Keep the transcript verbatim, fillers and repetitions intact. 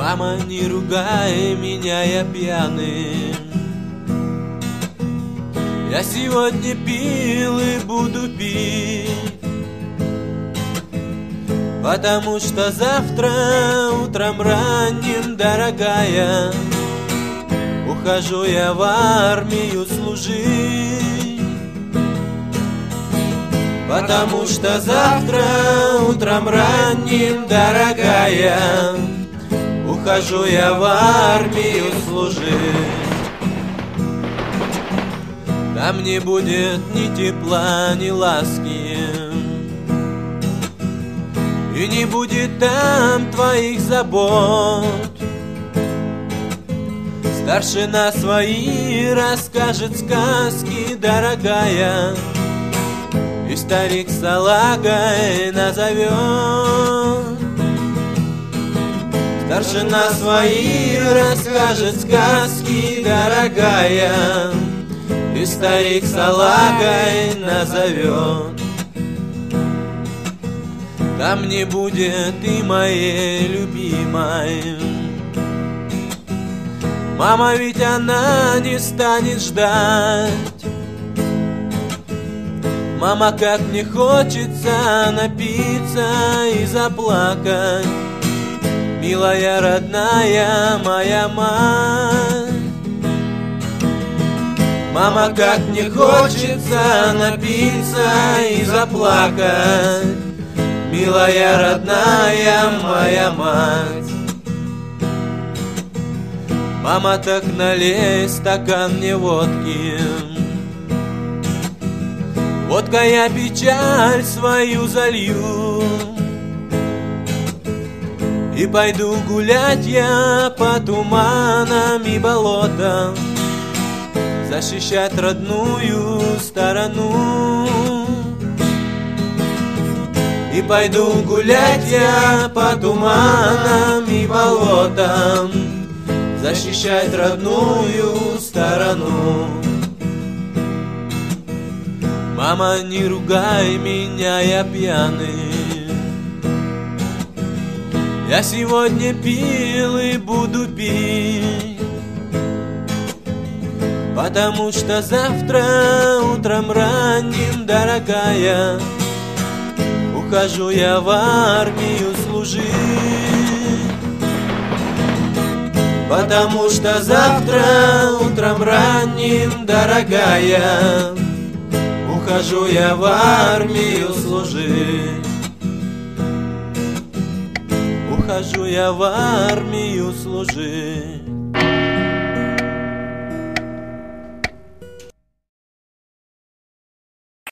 Мама, не ругай меня, я пьяный. Я сегодня пил и буду пить, потому что завтра утром ранним, дорогая, ухожу я в армию служить. Потому что завтра утром ранним, дорогая, ухожу я в армию служить. Там не будет ни тепла, ни ласки, и не будет там твоих забот. Старшина свои расскажет сказки, дорогая, и старик салагой назовет. Старшина свои расскажет сказки, дорогая, и старик салагой назовет. Там не будет и моей любимой. Мама, ведь она не станет ждать. Мама, как мне хочется напиться и заплакать, милая родная моя мать. Мама, как мне хочется напиться и заплакать, милая родная моя мать. Мама, так налей стакан мне водки, водка я печаль свою залью, и пойду гулять я по туманам и болотам, защищать родную сторону. И пойду гулять я по туманам и болотам, защищать родную сторону. Мама, не ругай меня, я пьяный. Я сегодня пил и буду пить, потому что завтра утром ранним, дорогая, ухожу я в армию служить. Потому что завтра утром ранним, дорогая, ухожу я в армию служить. Ухожу я в армию служить.